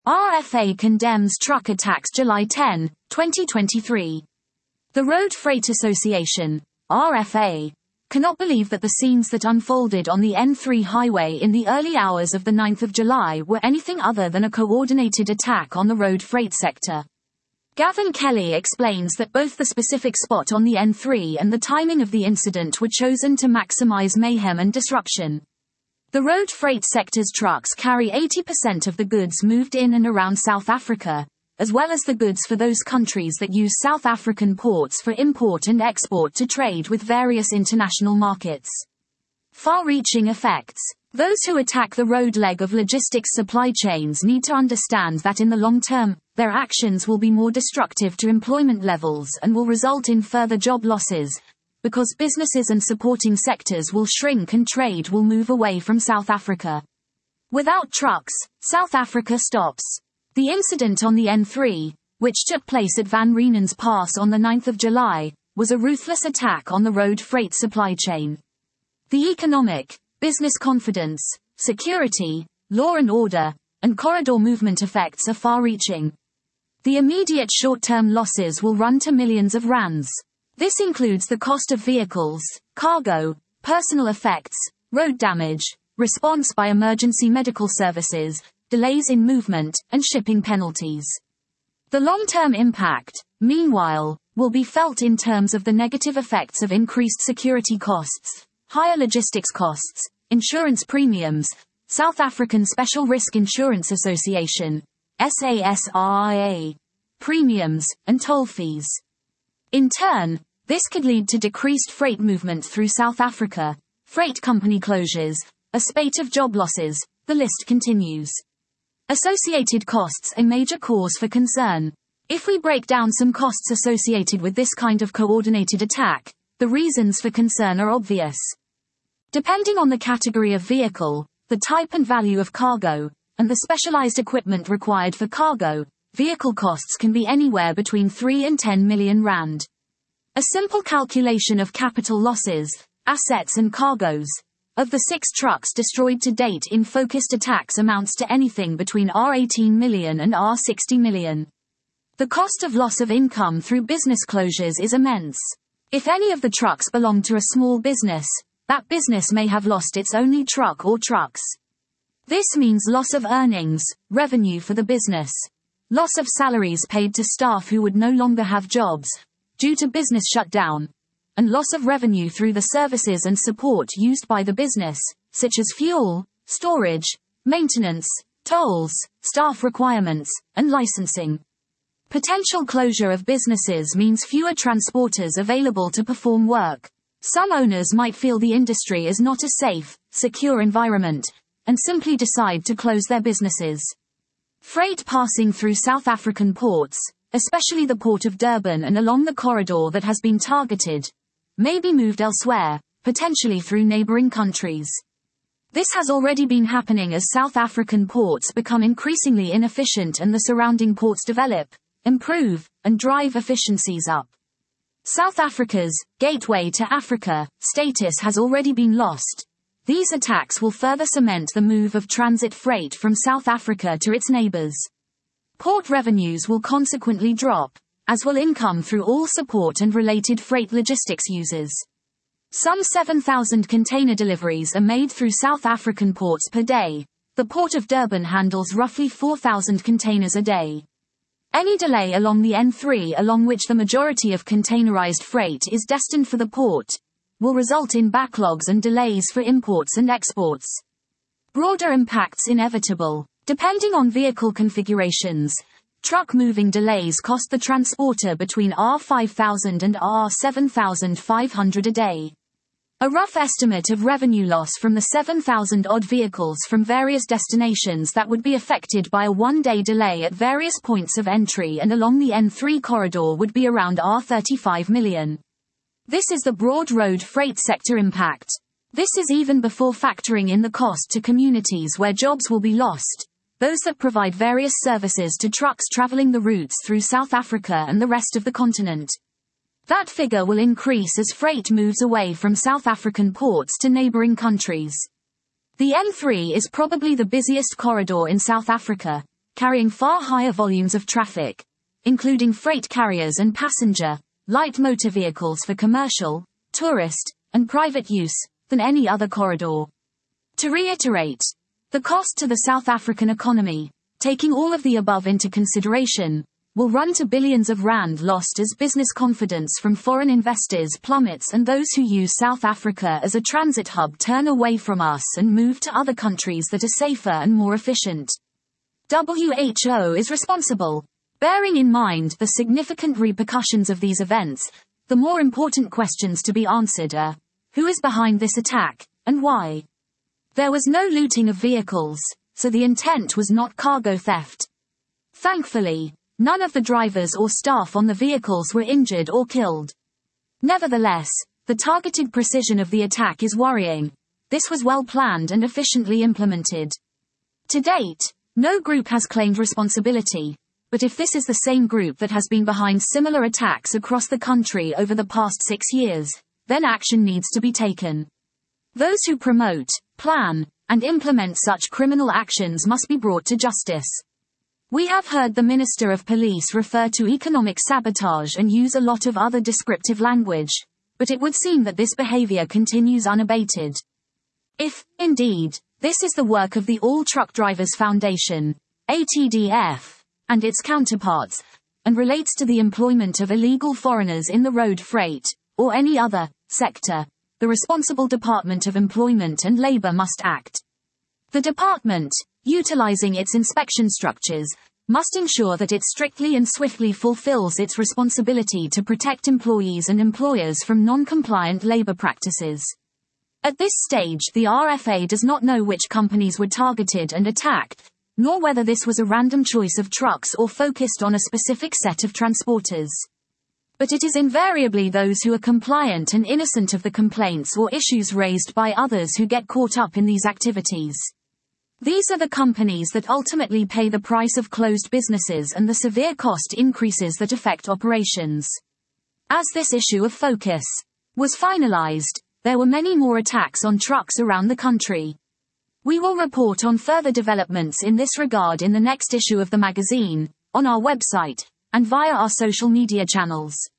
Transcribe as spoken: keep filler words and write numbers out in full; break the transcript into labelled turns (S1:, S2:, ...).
S1: R F A condemns truck attacks July tenth, twenty twenty-three. The Road Freight Association, R F A, cannot believe that the scenes that unfolded on the N three highway in the early hours of the ninth of July were anything other than a coordinated attack on the road freight sector. Gavin Kelly explains that both the specific spot on the N three and the timing of the incident were chosen to maximize mayhem and disruption. The road freight sector's trucks carry eighty percent of the goods moved in and around South Africa, as well as the goods for those countries that use South African ports for import and export to trade with various international markets. Far-reaching effects. Those who attack the road leg of logistics supply chains need to understand that in the long term, their actions will be more destructive to employment levels and will result in further job losses, because businesses and supporting sectors will shrink and trade will move away from South Africa. Without trucks, South Africa stops. The incident on the N three, which took place at Van Reenen's Pass on the ninth of July, was a ruthless attack on the road freight supply chain. The economic, business confidence, security, law and order, and corridor movement effects are far-reaching. The immediate short-term losses will run to millions of rands. This includes the cost of vehicles, cargo, personal effects, road damage, response by emergency medical services, delays in movement, and shipping penalties. The long-term impact, meanwhile, will be felt in terms of the negative effects of increased security costs, higher logistics costs, insurance premiums, South African Special Risk Insurance Association, S A S R I A, premiums, and toll fees. In turn, this could lead to decreased freight movement through South Africa, freight company closures, a spate of job losses, the list continues. Associated costs a major cause for concern. If we break down some costs associated with this kind of coordinated attack, the reasons for concern are obvious. Depending on the category of vehicle, the type and value of cargo, and the specialized equipment required for cargo, vehicle costs can be anywhere between three and ten million rand. A simple calculation of capital losses, assets and cargoes, of the six trucks destroyed to date in focused attacks amounts to anything between R eighteen million and R sixty million. The cost of loss of income through business closures is immense. If any of the trucks belong to a small business, that business may have lost its only truck or trucks. This means loss of earnings, revenue for the business, loss of salaries paid to staff who would no longer have jobs, due to business shutdown, and loss of revenue through the services and support used by the business, such as fuel, storage, maintenance, tolls, staff requirements, and licensing. Potential closure of businesses means fewer transporters available to perform work. Some owners might feel the industry is not a safe, secure environment, and simply decide to close their businesses. Freight passing through South African ports, especially the Port of Durban and along the corridor that has been targeted, may be moved elsewhere, potentially through neighboring countries. This has already been happening as South African ports become increasingly inefficient and the surrounding ports develop, improve, and drive efficiencies up. South Africa's gateway to Africa status has already been lost. These attacks will further cement the move of transit freight from South Africa to its neighbors. Port revenues will consequently drop, as will income through all support and related freight logistics users. Some seven thousand container deliveries are made through South African ports per day. The Port of Durban handles roughly four thousand containers a day. Any delay along the N three, along which the majority of containerized freight is destined for the port, will result in backlogs and delays for imports and exports. Broader impacts inevitable. Depending on vehicle configurations, truck moving delays cost the transporter between R five thousand and R seven thousand five hundred a day. A rough estimate of revenue loss from the seven thousand odd vehicles from various destinations that would be affected by a one-day delay at various points of entry and along the N three corridor would be around R thirty-five million. This is the broad road freight sector impact. This is even before factoring in the cost to communities where jobs will be lost, those that provide various services to trucks traveling the routes through South Africa and the rest of the continent. That figure will increase as freight moves away from South African ports to neighboring countries. The N three is probably the busiest corridor in South Africa, carrying far higher volumes of traffic, including freight carriers and passenger, light motor vehicles for commercial, tourist, and private use, than any other corridor. To reiterate, the cost to the South African economy, taking all of the above into consideration, will run to billions of rand lost as business confidence from foreign investors plummets and those who use South Africa as a transit hub turn away from us and move to other countries that are safer and more efficient. W H O is responsible. Bearing in mind the significant repercussions of these events, the more important questions to be answered are, who is behind this attack, and why? There was no looting of vehicles, so the intent was not cargo theft. Thankfully, none of the drivers or staff on the vehicles were injured or killed. Nevertheless, the targeted precision of the attack is worrying. This was well planned and efficiently implemented. To date, no group has claimed responsibility, but if this is the same group that has been behind similar attacks across the country over the past six years, then action needs to be taken. Those who promote, plan, and implement such criminal actions must be brought to justice. We have heard the Minister of Police refer to economic sabotage and use a lot of other descriptive language, but it would seem that this behavior continues unabated. If, indeed, this is the work of the All Truck Drivers Foundation, A T D F, and its counterparts, and relates to the employment of illegal foreigners in the road freight, or any other, sector, the responsible Department of Employment and Labor must act. The department, utilizing its inspection structures, must ensure that it strictly and swiftly fulfills its responsibility to protect employees and employers from non-compliant labor practices. At this stage, the R F A does not know which companies were targeted and attacked, nor whether this was a random choice of trucks or focused on a specific set of transporters. But it is invariably those who are compliant and innocent of the complaints or issues raised by others who get caught up in these activities. These are the companies that ultimately pay the price of closed businesses and the severe cost increases that affect operations. As this issue of focus was finalized, there were many more attacks on trucks around the country. We will report on further developments in this regard in the next issue of the magazine, on our website, and via our social media channels.